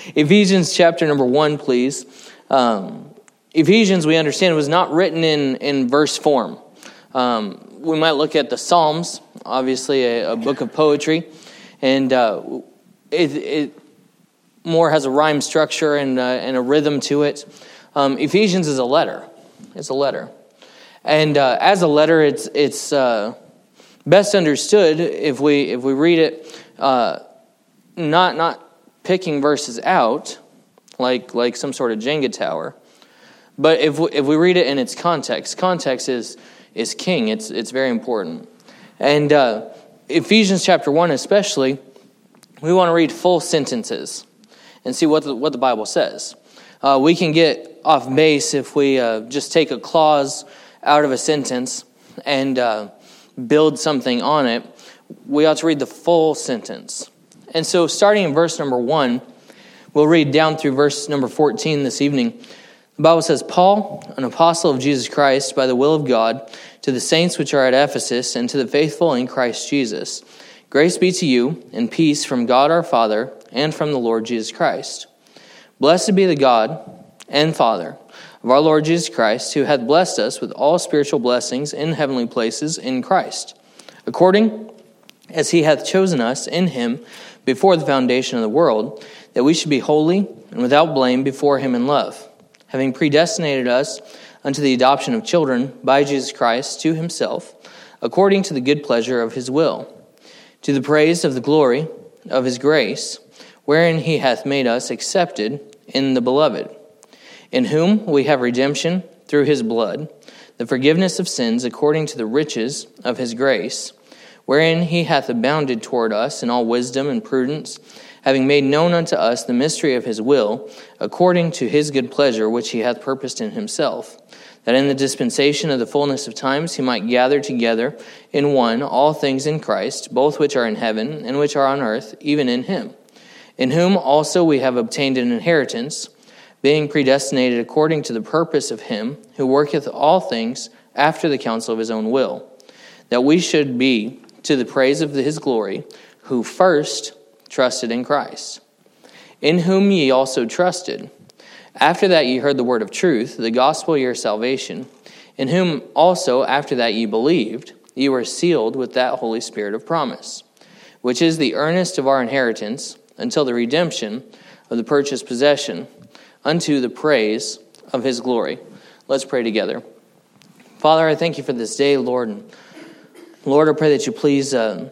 Ephesians chapter number 1, please. Ephesians, we understand, was not written in verse form. We might look at the Psalms, obviously a book of poetry, and it more has a rhyme structure and a rhythm to it. Ephesians is a letter. It's a letter. And as a letter, it's best understood if we read it, not picking verses out like some sort of Jenga tower, but if we read it in its context. Context is king. It's very important. And Ephesians chapter 1 especially, we want to read full sentences and see what the Bible says. We can get off base if we just take a clause out of a sentence and build something on it. We ought to read the full sentence. And so starting in verse number 1, we'll read down through verse number 14 this evening. The Bible says, Paul, an apostle of Jesus Christ, by the will of God, to the saints which are at Ephesus, and to the faithful in Christ Jesus, grace be to you, and peace from God our Father, and from the Lord Jesus Christ. Blessed be the God and Father of our Lord Jesus Christ, who hath blessed us with all spiritual blessings in heavenly places in Christ, according as he hath chosen us in him before the foundation of the world, that we should be holy and without blame before him in love, having predestinated us unto the adoption of children by Jesus Christ to himself, according to the good pleasure of his will, to the praise of the glory of his grace, wherein he hath made us accepted in the beloved, in whom we have redemption through his blood, the forgiveness of sins according to the riches of his grace, wherein he hath abounded toward us in all wisdom and prudence, having made known unto us the mystery of his will, according to his good pleasure which he hath purposed in himself, that in the dispensation of the fullness of times he might gather together in one all things in Christ, both which are in heaven and which are on earth, even in him, in whom also we have obtained an inheritance, being predestinated according to the purpose of him who worketh all things after the counsel of his own will, that we should be to the praise of his glory, who first trusted in Christ, in whom ye also trusted, after that ye heard the word of truth, the gospel of your salvation, in whom also after that ye believed, ye were sealed with that Holy Spirit of promise, which is the earnest of our inheritance until the redemption of the purchased possession, unto the praise of his glory. Let's pray together. Father, I thank you for this day, Lord. And Lord, I pray that you please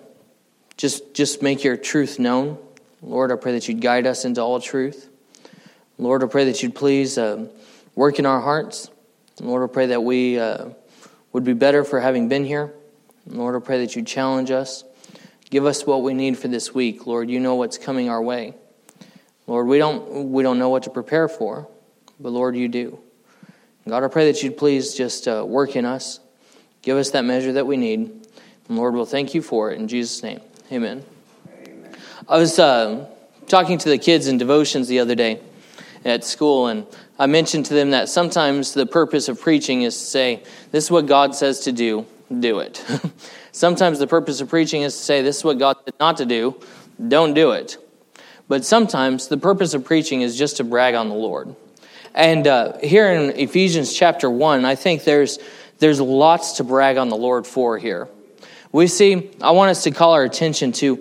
just make your truth known. Lord, I pray that you'd guide us into all truth. Lord, I pray that you'd please work in our hearts. Lord, I pray that we would be better for having been here. Lord, I pray that you'd challenge us. Give us what we need for this week. Lord, you know what's coming our way. Lord, we don't know what to prepare for, but Lord, you do. God, I pray that you'd please just work in us. Give us that measure that we need. And Lord, we'll thank you for it. In Jesus' name, amen. Amen. I was talking to the kids in devotions the other day at school, and I mentioned to them that sometimes the purpose of preaching is to say, this is what God says to do it. Sometimes the purpose of preaching is to say, this is what God said not to do, don't do it. But sometimes the purpose of preaching is just to brag on the Lord. And here in Ephesians chapter 1, I think there's lots to brag on the Lord for here. We see, I want us to call our attention to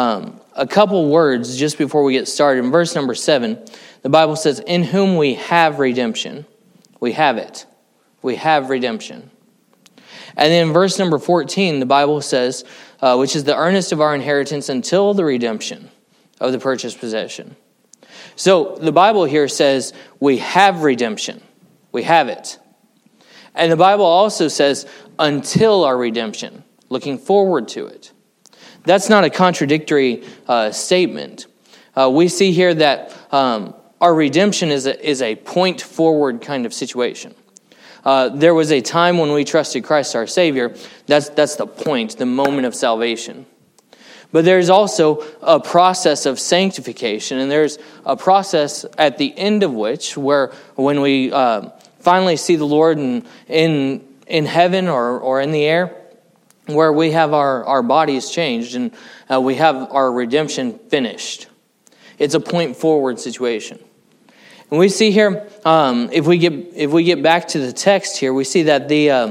a couple words just before we get started. In verse number 7, the Bible says, in whom we have redemption. We have it. We have redemption. And then in verse number 14, the Bible says, which is the earnest of our inheritance until the redemption of the purchased possession. So the Bible here says we have redemption. We have it. And the Bible also says until our redemption, looking forward to it. That's not a contradictory statement. We see here that our redemption is a point forward kind of situation. There was a time when we trusted Christ our Savior. That's the point, the moment of salvation. But there's also a process of sanctification, and there's a process at the end of which, where when we finally see the Lord in heaven or in the air, where we have our bodies changed and we have our redemption finished. It's a point forward situation. And we see here, if we get back to the text here, we see that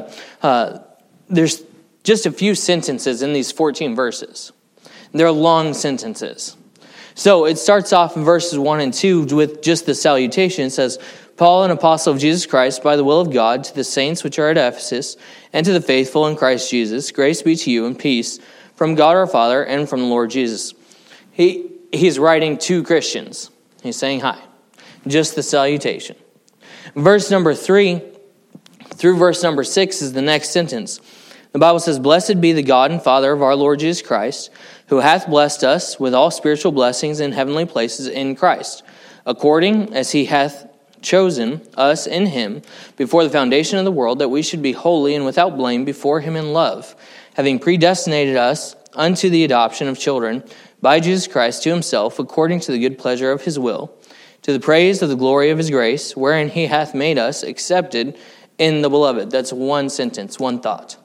there's just a few sentences in these 14 verses. They're long sentences. So it starts off in verses 1 and 2 with just the salutation. It says, Paul, an apostle of Jesus Christ, by the will of God, to the saints which are at Ephesus, and to the faithful in Christ Jesus, grace be to you and peace from God our Father and from the Lord Jesus. He's writing to Christians. He's saying hi. Just the salutation. Verse number 3 through verse number 6 is the next sentence. The Bible says, Blessed be the God and Father of our Lord Jesus Christ, who hath blessed us with all spiritual blessings in heavenly places in Christ, according as he hath chosen us in him before the foundation of the world, that we should be holy and without blame before him in love, having predestinated us unto the adoption of children by Jesus Christ to himself, according to the good pleasure of his will, to the praise of the glory of his grace, wherein he hath made us accepted in the beloved. That's one sentence, one thought.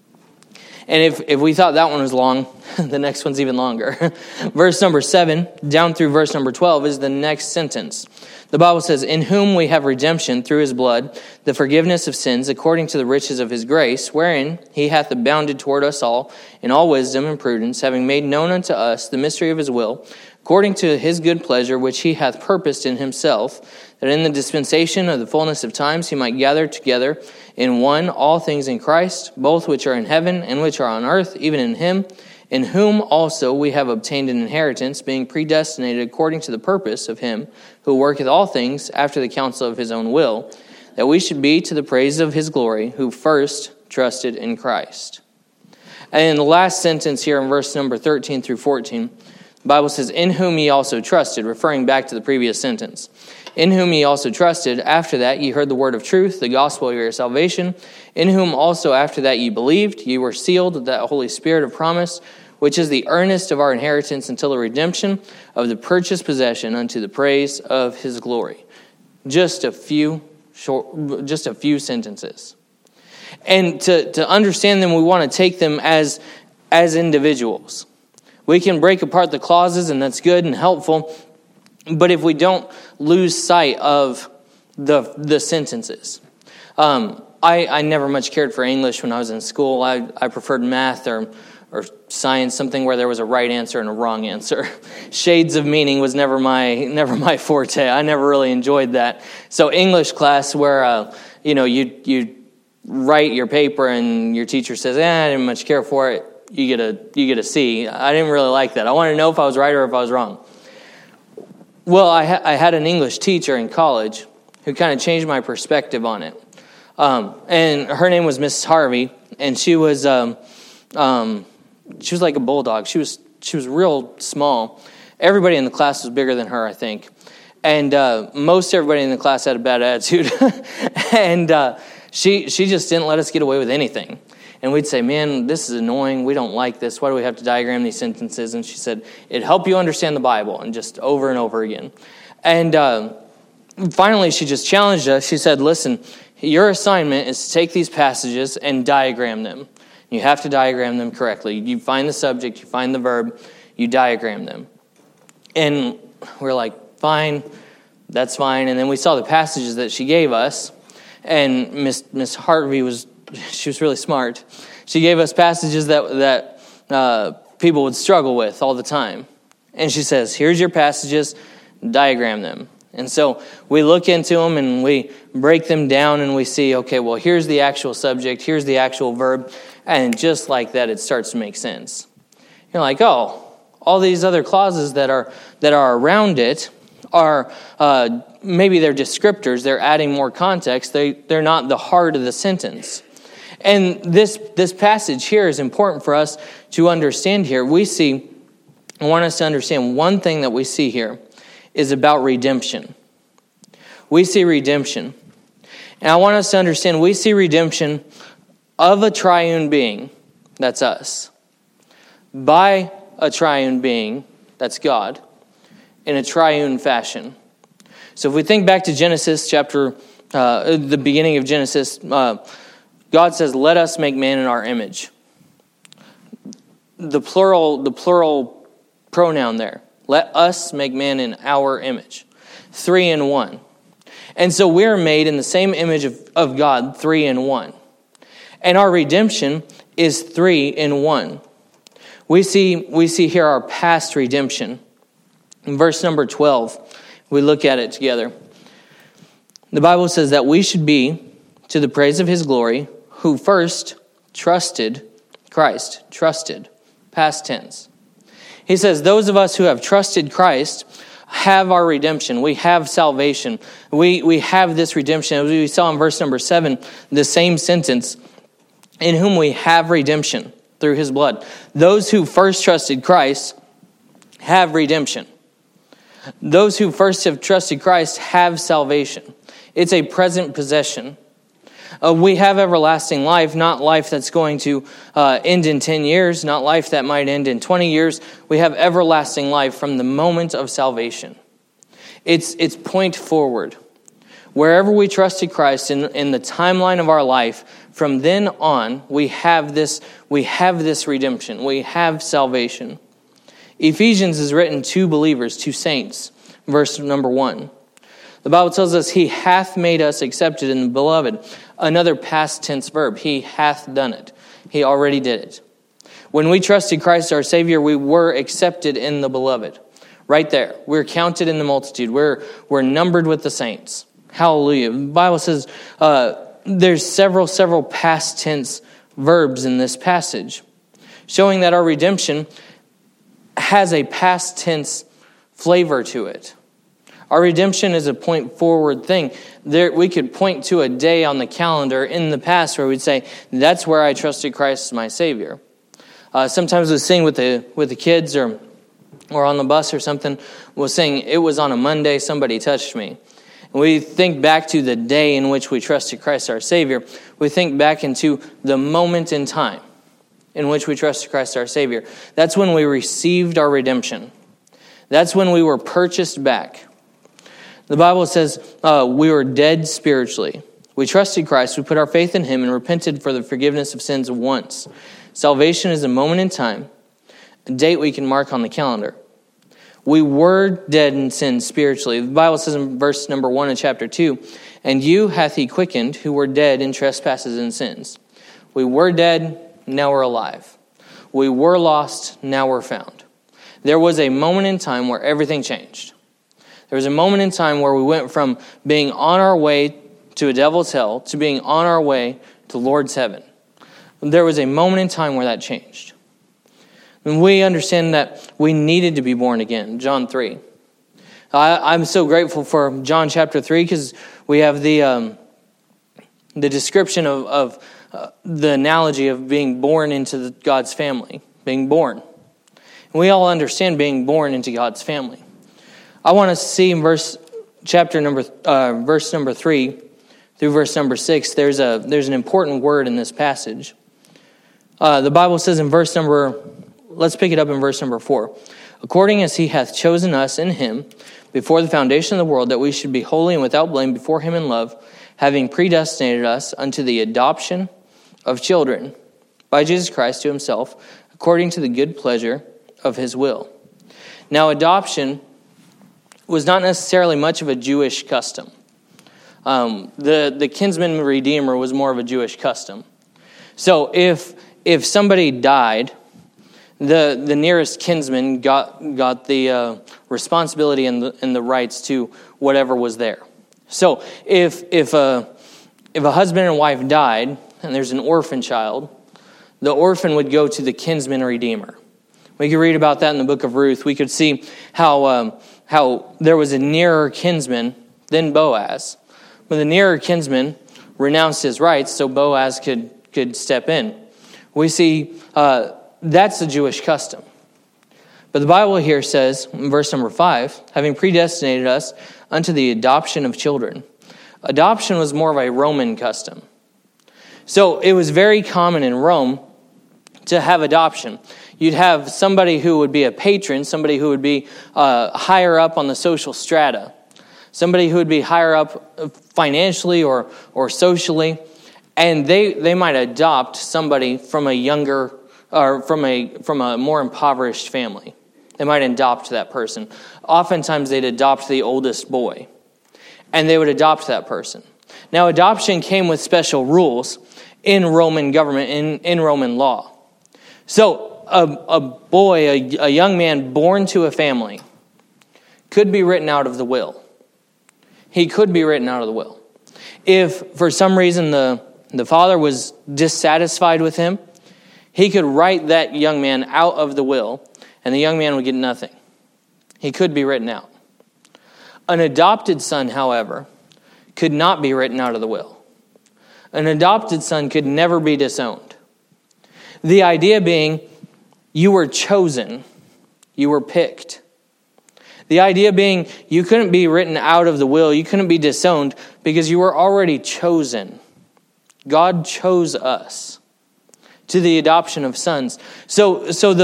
And if we thought that one was long, the next one's even longer. Verse number 7 down through verse number 12 is the next sentence. The Bible says, In whom we have redemption through his blood, the forgiveness of sins, according to the riches of his grace, wherein he hath abounded toward us all in all wisdom and prudence, having made known unto us the mystery of his will, according to his good pleasure, which he hath purposed in himself, that in the dispensation of the fullness of times he might gather together in one all things in Christ, both which are in heaven and which are on earth, even in him, in whom also we have obtained an inheritance, being predestinated according to the purpose of him who worketh all things after the counsel of his own will, that we should be to the praise of his glory, who first trusted in Christ. And in the last sentence here in verse number 13 through 14, the Bible says, In whom ye also trusted, referring back to the previous sentence. In whom ye also trusted, after that ye heard the word of truth, the gospel of your salvation, in whom also after that ye believed, ye were sealed with that Holy Spirit of promise, which is the earnest of our inheritance until the redemption of the purchased possession unto the praise of his glory. Just a few sentences. And to understand them, we want to take them as individuals. We can break apart the clauses, and that's good and helpful. But if we don't lose sight of the sentences. I never much cared for English when I was in school. I preferred math or science, something where there was a right answer and a wrong answer. Shades of meaning was never my forte. I never really enjoyed that. So English class where you write your paper and your teacher says, I didn't much care for it. You get a C. I didn't really like that. I wanted to know if I was right or if I was wrong. Well, I had an English teacher in college who kind of changed my perspective on it. And her name was Miss Harvey, and she was like a bulldog. She was real small. Everybody in the class was bigger than her, I think. And most everybody in the class had a bad attitude. And she just didn't let us get away with anything. And we'd say, man, this is annoying. We don't like this. Why do we have to diagram these sentences? And she said, it'd help you understand the Bible, and just over and over again. And finally, she just challenged us. She said, listen, your assignment is to take these passages and diagram them. You have to diagram them correctly. You find the subject, you find the verb, you diagram them. And we're like, fine, that's fine. And then we saw the passages that she gave us, and Miss Harvey was really smart. She gave us passages that people would struggle with all the time. And she says, here's your passages, diagram them. And so we look into them and we break them down and we see, okay, well, here's the actual subject, here's the actual verb. And just like that, it starts to make sense. You're like, oh, all these other clauses that are around it are maybe they're descriptors. They're adding more context. They're not the heart of the sentence. And this passage here is important for us to understand here. I want us to understand one thing that we see here is about redemption. We see redemption. And I want us to understand we see redemption of a triune being, that's us, by a triune being, that's God, in a triune fashion. So if we think back to Genesis the beginning of Genesis, God says, let us make man in our image. The plural pronoun there Let us make man in our image. 3 in 1. And so we're made in the same image of God, 3 in 1. And our redemption is 3 in 1. We see here our past redemption. In verse number 12, we look at it together. The Bible says that we should be to the praise of his glory, who first trusted Christ. Trusted. Past tense. He says, those of us who have trusted Christ have our redemption. We have salvation. We have this redemption. As we saw in verse number 7, the same sentence, in whom we have redemption through his blood. Those who first trusted Christ have redemption. Those who first have trusted Christ have salvation. It's a present possession. We have everlasting life, not life that's going to end in 10 years, not life that might end in 20 years. We have everlasting life from the moment of salvation. It's point forward. Wherever we trusted Christ in the timeline of our life, from then on, we have this redemption. We have salvation. Ephesians is written to believers, to saints. Verse number 1. The Bible tells us, he hath made us accepted in the beloved. Another past tense verb. He hath done it. He already did it. When we trusted Christ our Savior, we were accepted in the beloved. Right there. We're counted in the multitude. We're numbered with the saints. Hallelujah. The Bible says there's several past tense verbs in this passage, showing that our redemption has a past tense flavor to it. Our redemption is a point forward thing. We could point to a day on the calendar in the past where we'd say, that's where I trusted Christ as my Savior. Sometimes we'll sing with the kids or on the bus or something, we'll sing, it was on a Monday, somebody touched me. And we think back to the day in which we trusted Christ our Savior. We think back into the moment in time in which we trusted Christ our Savior. That's when we received our redemption. That's when we were purchased back. The Bible says we were dead spiritually. We trusted Christ, we put our faith in him, and repented for the forgiveness of sins once. Salvation is a moment in time, a date we can mark on the calendar. We were dead in sin spiritually. The Bible says in verse number 1 in chapter 2, and you hath he quickened who were dead in trespasses and sins. We were dead, now we're alive. We were lost, now we're found. There was a moment in time where everything changed. There was a moment in time where we went from being on our way to a devil's hell to being on our way to Lord's heaven. There was a moment in time where that changed. And we understand that we needed to be born again. John 3. I'm so grateful for John chapter 3 because we have the description of the analogy of being born into God's family, being born. And we all understand being born into God's family. I want us to see in verse number 3 through verse number 6. There's an important word in this passage. The Bible says in let's pick it up in verse number 4. According as he hath chosen us in him before the foundation of the world, that we should be holy and without blame before him in love, having predestinated us unto the adoption of children by Jesus Christ to himself, according to the good pleasure of his will. Now, adoption was not necessarily much of a Jewish custom. The kinsman redeemer was more of a Jewish custom. So if somebody died, the nearest kinsman got the responsibility and the rights to whatever was there. So if a husband and wife died and there's an orphan child, the orphan would go to the kinsman redeemer. We could read about that in the book of Ruth. We could see how there was a nearer kinsman than Boaz. But the nearer kinsman renounced his rights so Boaz could step in. We see that's a Jewish custom. But the Bible here says, in verse number 5, having predestinated us unto the adoption of children. Adoption was more of a Roman custom. So it was very common in Rome to have adoption. You'd have somebody who would be a patron, somebody who would be higher up on the social strata, somebody who would be higher up financially or socially, and they might adopt somebody from a younger or from a more impoverished family. They might adopt that person. Oftentimes they'd adopt the oldest boy, and they would adopt that person. Now, adoption came with special rules in Roman government, in Roman law. So a boy, a young man born to a family could be written out of the will. He could be written out of the will. If for some reason the father was dissatisfied with him, he could write that young man out of the will, and the young man would get nothing. He could be written out. An adopted son, however, could not be written out of the will. An adopted son could never be disowned. The idea being, you were chosen, you were picked. The idea being, you couldn't be written out of the will, you couldn't be disowned because you were already chosen. God chose us to the adoption of sons. So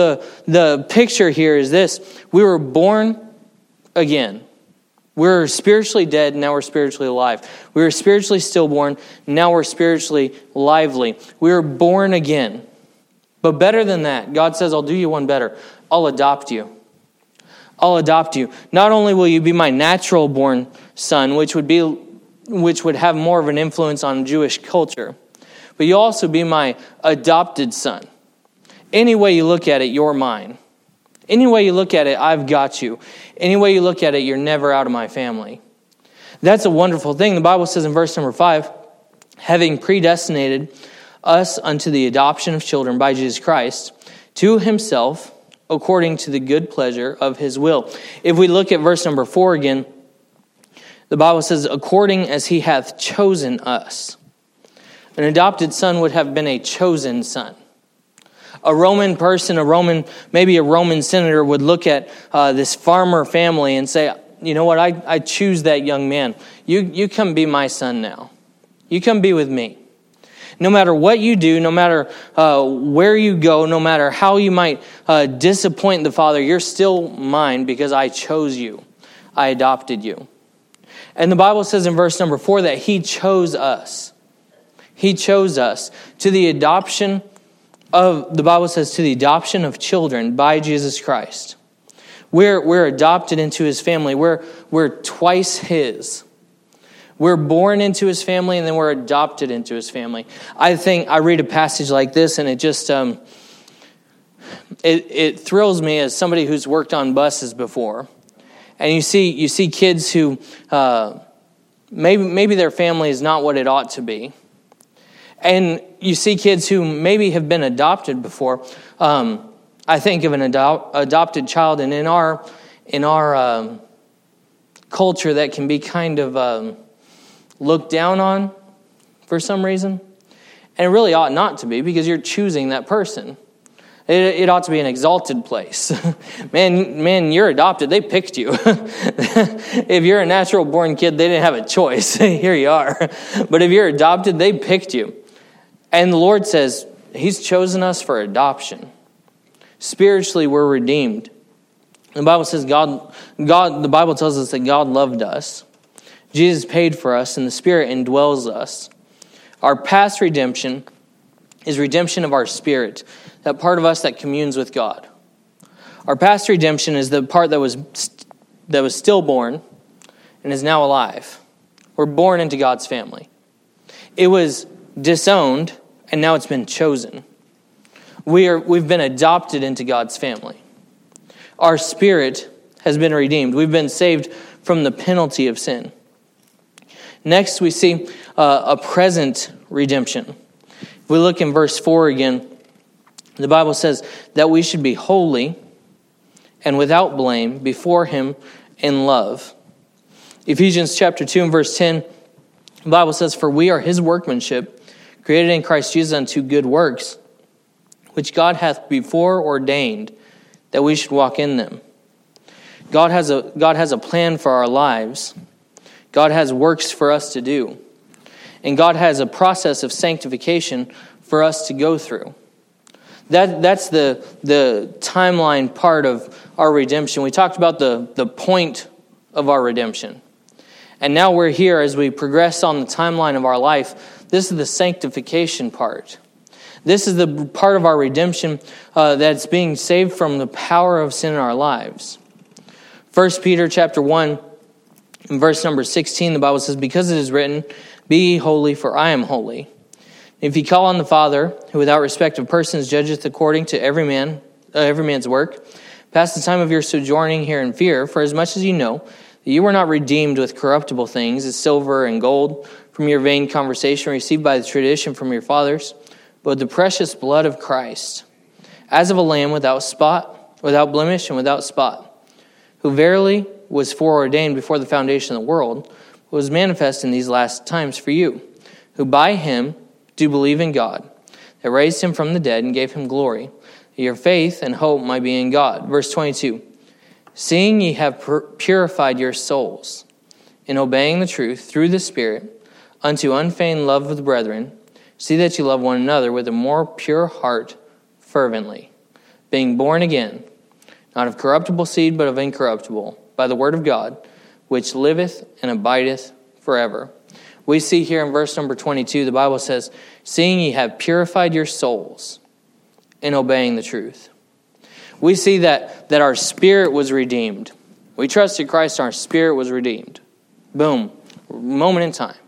the picture here is this: we were born again. We're spiritually dead, now we're spiritually alive. We were spiritually stillborn, now we're spiritually lively. We were born again. But better than that, God says, I'll do you one better. I'll adopt you. I'll adopt you. Not only will you be my natural born son, which would have more of an influence on Jewish culture, but you'll also be my adopted son. Any way you look at it, you're mine. Any way you look at it, I've got you. Any way you look at it, you're never out of my family. That's a wonderful thing. The Bible says in verse number 5, having predestinated us unto the adoption of children by Jesus Christ, to himself, according to the good pleasure of his will. If we look at verse number 4 again, the Bible says, according as he hath chosen us. An adopted son would have been a chosen son. A Roman person, maybe a Roman senator would look at this farmer family and say, you know what, I choose that young man. You come be my son now. You come be with me. No matter what you do, no matter where you go, no matter how you might disappoint the Father, you're still mine because I chose you. I adopted you. And the Bible says in verse number 4 that he chose us. He chose us to the adoption of, the Bible says, to the adoption of children by Jesus Christ. We're adopted into his family. We're twice his. We're born into his family and then we're adopted into his family. I read a passage like this and it just, it thrills me as somebody who's worked on buses before. And you see kids who, maybe their family is not what it ought to be. And you see kids who maybe have been adopted before. I think of an adopted child, and in our culture, that can be kind of looked down on for some reason. And it really ought not to be, because you're choosing that person. It ought to be an exalted place. Man, you're adopted. They picked you. If you're a natural born kid, they didn't have a choice. Here you are. But if you're adopted, they picked you. And the Lord says, he's chosen us for adoption. Spiritually, we're redeemed. The Bible says the Bible tells us that God loved us. Jesus paid for us, and the Spirit indwells us. Our past redemption is redemption of our spirit, that part of us that communes with God. Our past redemption is the part that was stillborn and is now alive. We're born into God's family. It was disowned, and now it's been chosen. We've been adopted into God's family. Our spirit has been redeemed. We've been saved from the penalty of sin. Next, we see a present redemption. If we look in verse 4 again, the Bible says that we should be holy and without blame before him in love. Ephesians chapter 2 and verse 10, the Bible says, for we are his workmanship, created in Christ Jesus unto good works, which God hath before ordained that we should walk in them. God has a plan for our lives. God has works for us to do. And God has a process of sanctification for us to go through. That's the timeline part of our redemption. We talked about the point of our redemption. And now we're here as we progress on the timeline of our life. This is the sanctification part. This is the part of our redemption that's being saved from the power of sin in our lives. 1 Peter chapter 1, in verse number 16, the Bible says, because it is written, be ye holy, for I am holy. If ye call on the Father, who without respect of persons judgeth according to every man's work, pass the time of your sojourning here in fear, for as much as you know that you were not redeemed with corruptible things, as silver and gold, from your vain conversation received by the tradition from your fathers, but with the precious blood of Christ, as of a lamb without spot, without blemish, and without spot, who verily was foreordained before the foundation of the world, but was manifest in these last times for you, who by him do believe in God, that raised him from the dead and gave him glory, that your faith and hope might be in God. Verse 22, seeing ye have purified your souls in obeying the truth through the Spirit unto unfeigned love of the brethren, see that you love one another with a more pure heart fervently, being born again, not of corruptible seed, but of incorruptible, by the word of God, which liveth and abideth forever. We see here in verse number 22, the Bible says, seeing ye have purified your souls in obeying the truth. We see that our spirit was redeemed. We trusted Christ, our spirit was redeemed. Boom. Moment in time.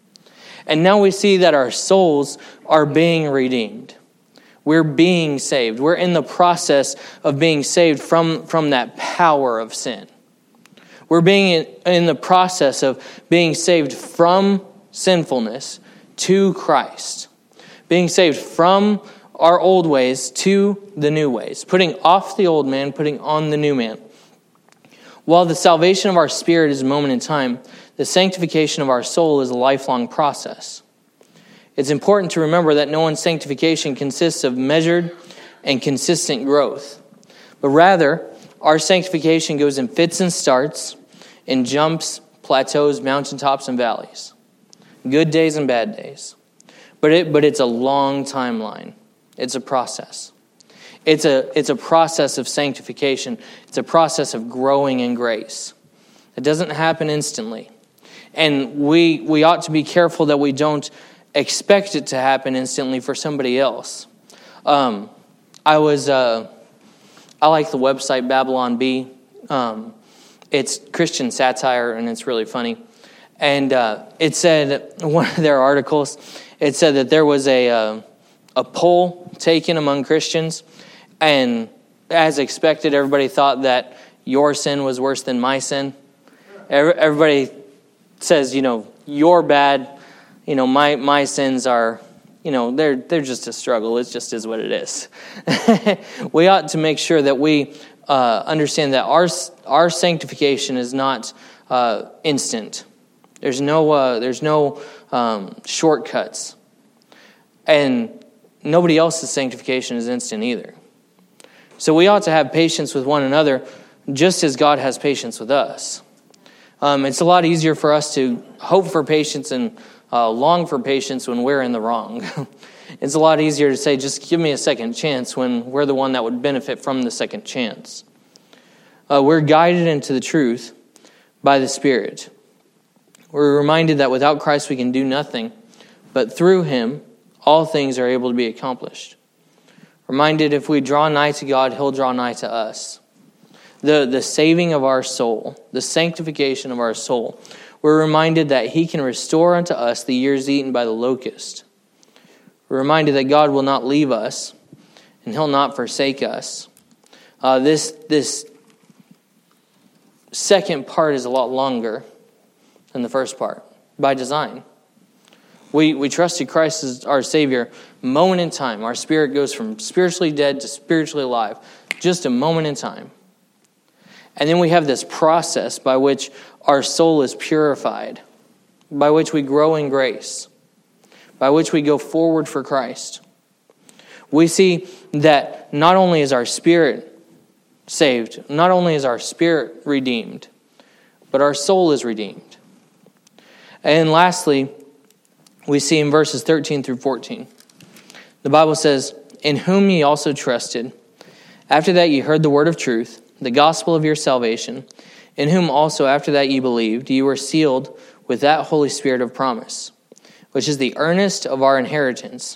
And now we see that our souls are being redeemed. We're being saved. We're in the process of being saved from that power of sin. We're being in the process of being saved from sinfulness to Christ. Being saved from our old ways to the new ways. Putting off the old man, putting on the new man. While the salvation of our spirit is a moment in time, the sanctification of our soul is a lifelong process. It's important to remember that no one's sanctification consists of measured and consistent growth, but rather, our sanctification goes in fits and starts, in jumps, plateaus, mountaintops, and valleys. Good days and bad days. But it's a long timeline. It's a process. It's a process of sanctification. It's a process of growing in grace. It doesn't happen instantly. And we ought to be careful that we don't expect it to happen instantly for somebody else. I like the website Babylon Bee. It's Christian satire, and it's really funny. And it said, one of their articles, it said that there was a poll taken among Christians, and as expected, everybody thought that your sin was worse than my sin. Everybody says, you're bad. My sins are, they're just a struggle. It just is what it is. We ought to make sure that we understand that our sanctification is not instant. There's no shortcuts, and nobody else's sanctification is instant either. So we ought to have patience with one another, just as God has patience with us. It's a lot easier for us to hope for patience and long for patience when we're in the wrong. It's a lot easier to say, just give me a second chance when we're the one that would benefit from the second chance. We're guided into the truth by the Spirit. We're reminded that without Christ we can do nothing, but through Him all things are able to be accomplished. Reminded if we draw nigh to God, He'll draw nigh to us. The saving of our soul, the sanctification of our soul, we're reminded that He can restore unto us the years eaten by the locust. We're reminded that God will not leave us, and He'll not forsake us. This second part is a lot longer than the first part, by design. We trusted Christ as our Savior, moment in time. Our spirit goes from spiritually dead to spiritually alive, just a moment in time. And then we have this process by which our soul is purified, by which we grow in grace, by which we go forward for Christ. We see that not only is our spirit saved, not only is our spirit redeemed, but our soul is redeemed. And lastly, we see in verses 13 through 14, the Bible says, in whom ye also trusted, after that ye heard the word of truth, the gospel of your salvation, in whom also after that ye believed, ye were sealed with that Holy Spirit of promise, which is the earnest of our inheritance,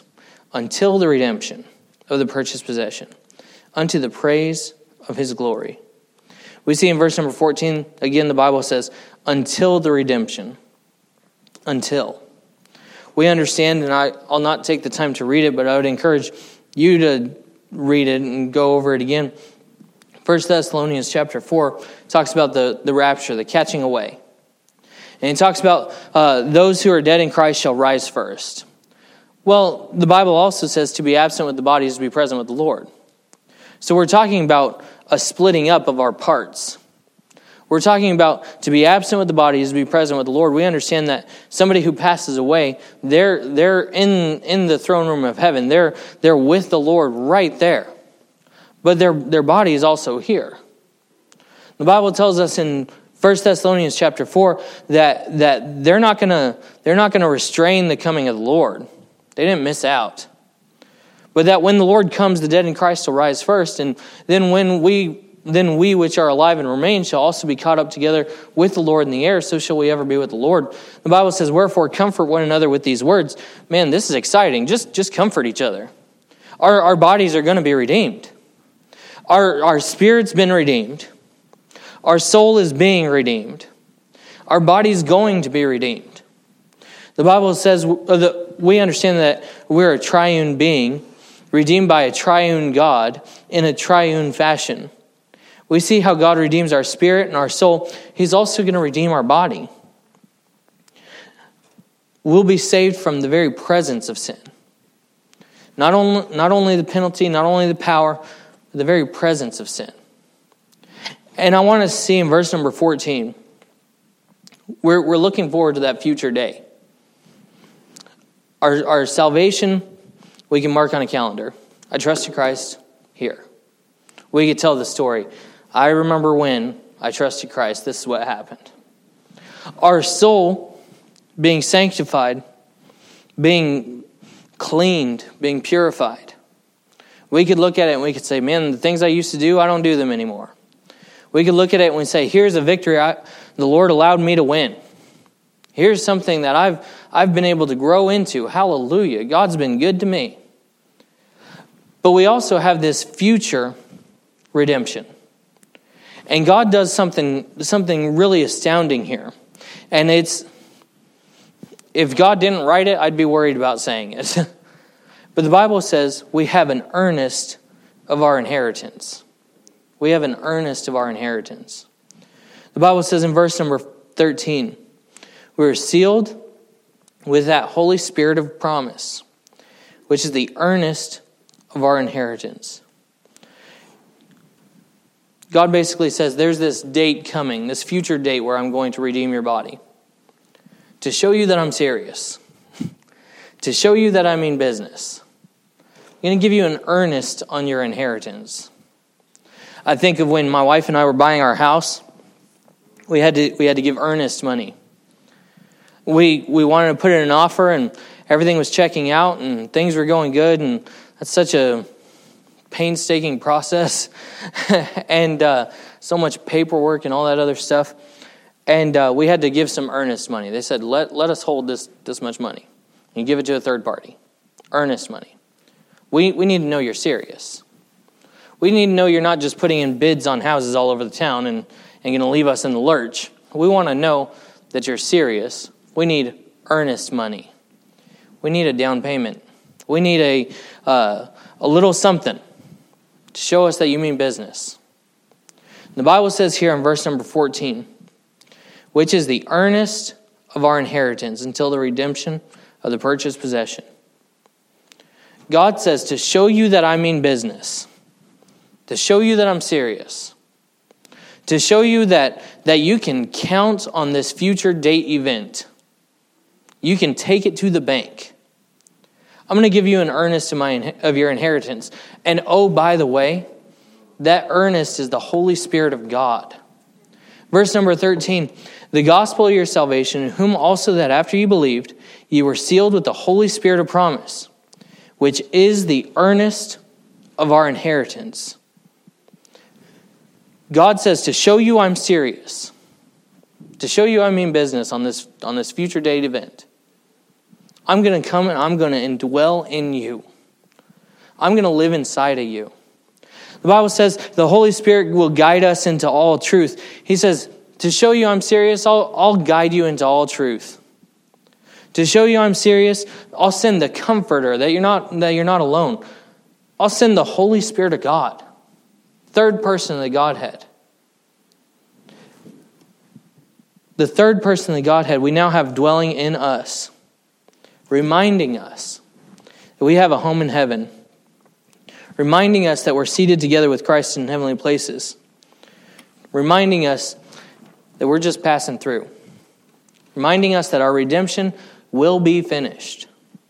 until the redemption of the purchased possession, unto the praise of his glory. We see in verse number 14, again, the Bible says, until the redemption. Until. We understand, and I'll not take the time to read it, but I would encourage you to read it and go over it again. 1 Thessalonians chapter 4 talks about the rapture, the catching away. And it talks about those who are dead in Christ shall rise first. Well, the Bible also says to be absent with the body is to be present with the Lord. So we're talking about a splitting up of our parts. We're talking about to be absent with the body is to be present with the Lord. We understand that somebody who passes away, they're in the throne room of heaven. They're with the Lord right there. But their body is also here. The Bible tells us in 1 Thessalonians chapter 4 that they're not gonna restrain the coming of the Lord. They didn't miss out. But that when the Lord comes, the dead in Christ will rise first, and then we which are alive and remain shall also be caught up together with the Lord in the air, so shall we ever be with the Lord. The Bible says, wherefore comfort one another with these words. Man, this is exciting. Just comfort each other. Our bodies are going to be redeemed. Our spirit's been redeemed. Our soul is being redeemed. Our body's going to be redeemed. The Bible says that we understand that we're a triune being, redeemed by a triune God in a triune fashion. We see how God redeems our spirit and our soul. He's also going to redeem our body. We'll be saved from the very presence of sin. Not only the penalty, not only the power, but the very presence of sin. And I want to see in verse number 14, we're looking forward to that future day. Our salvation, we can mark on a calendar. I trusted Christ here. We could tell the story. I remember when I trusted Christ, this is what happened. Our soul being sanctified, being cleaned, being purified. We could look at it and we could say, man, the things I used to do, I don't do them anymore. We could look at it and we say, here's a victory the Lord allowed me to win. Here's something that I've been able to grow into. Hallelujah. God's been good to me. But we also have this future redemption. And God does something really astounding here. And if God didn't write it, I'd be worried about saying it. But the Bible says we have an earnest of our inheritance. We have an earnest of our inheritance. The Bible says in verse number 13, we are sealed with that Holy Spirit of promise, which is the earnest of our inheritance. God basically says there's this date coming, this future date where I'm going to redeem your body. To show you that I'm serious. To show you that I mean business. I'm going to give you an earnest on your inheritance. I think of when my wife and I were buying our house, we had to give earnest money. We wanted to put in an offer and everything was checking out and things were going good, and that's such a painstaking process and so much paperwork and all that other stuff. And we had to give some earnest money. They said, let us hold this much money and give it to a third party. Earnest money. We need to know you're serious. We need to know you're not just putting in bids on houses all over the town and going to leave us in the lurch. We want to know that you're serious. We need earnest money. We need a down payment. We need a little something to show us that you mean business. The Bible says here in verse number 14, which is the earnest of our inheritance until the redemption of the purchased possession. God says to show you that I mean business, to show you that I'm serious, to show you that you can count on this future date event. You can take it to the bank. I'm going to give you an earnest of your inheritance. And oh, by the way, that earnest is the Holy Spirit of God. Verse number 13, the gospel of your salvation, in whom also that after you believed, you were sealed with the Holy Spirit of promise, which is the earnest of our inheritance. God says to show you I'm serious, to show you I mean business on this future date event. I'm going to come and I'm going to indwell in you. I'm going to live inside of you. The Bible says the Holy Spirit will guide us into all truth. He says, to show you I'm serious, I'll guide you into all truth. To show you I'm serious, I'll send the Comforter, that you're not alone. I'll send the Holy Spirit of God, third person of the Godhead. The third person of the Godhead we now have dwelling in us, reminding us that we have a home in heaven, reminding us that we're seated together with Christ in heavenly places, reminding us that we're just passing through, reminding us that our redemption will be finished.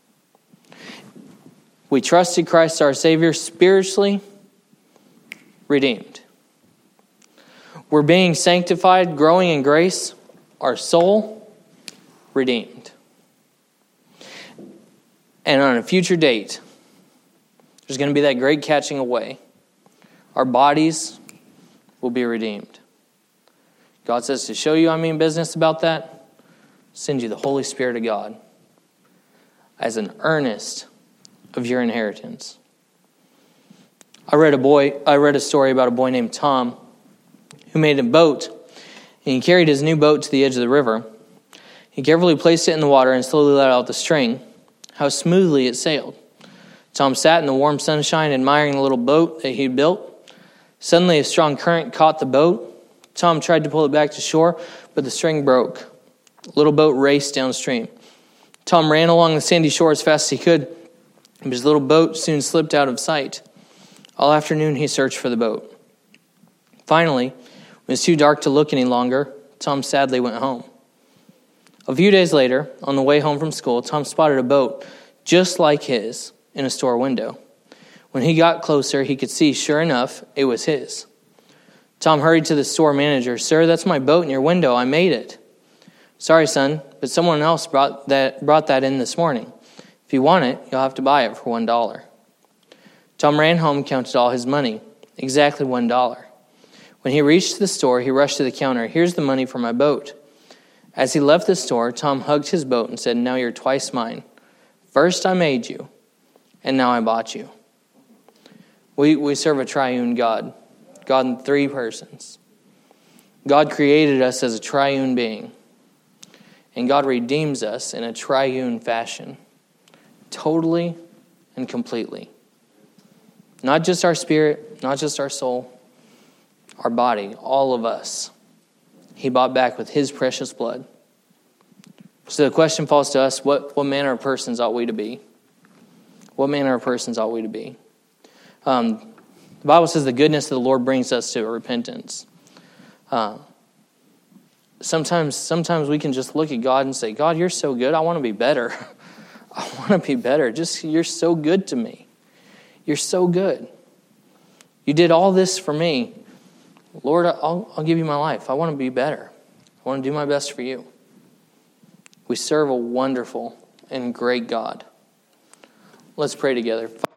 We trusted Christ our Savior, spiritually redeemed. We're being sanctified, growing in grace, our soul redeemed. And on a future date, there's going to be that great catching away. Our bodies will be redeemed. God says to show you I mean business about that, send you the Holy Spirit of God as an earnest of your inheritance. I read a story about a boy named Tom who made a boat, and he carried his new boat to the edge of the river. He carefully placed it in the water and slowly let out the string. How smoothly it sailed. Tom sat in the warm sunshine admiring the little boat that he'd built. Suddenly a strong current caught the boat. Tom tried to pull it back to shore, but the string broke. The little boat raced downstream. Tom ran along the sandy shore as fast as he could, but his little boat soon slipped out of sight. All afternoon he searched for the boat. Finally, when it was too dark to look any longer, Tom sadly went home. A few days later, on the way home from school, Tom spotted a boat just like his in a store window. When he got closer, he could see, sure enough, it was his. Tom hurried to the store manager. Sir, that's my boat in your window. I made it. Sorry, son, but someone else brought that in this morning. If you want it, you'll have to buy it for $1. Tom ran home and counted all his money, exactly $1. When he reached the store, he rushed to the counter. Here's the money for my boat. As he left the store, Tom hugged his boat and said, now you're twice mine. First I made you, and now I bought you. We serve a triune God. God in three persons. God created us as a triune being. And God redeems us in a triune fashion. Totally and completely. Not just our spirit, not just our soul, our body, all of us. He bought back with his precious blood. So the question falls to us, what manner of persons ought we to be? What manner of persons ought we to be? The Bible says the goodness of the Lord brings us to repentance. Sometimes we can just look at God and say, God, you're so good. I want to be better. I want to be better. You're so good to me. You're so good. You did all this for me. Lord, I'll give you my life. I want to be better. I want to do my best for you. We serve a wonderful and great God. Let's pray together.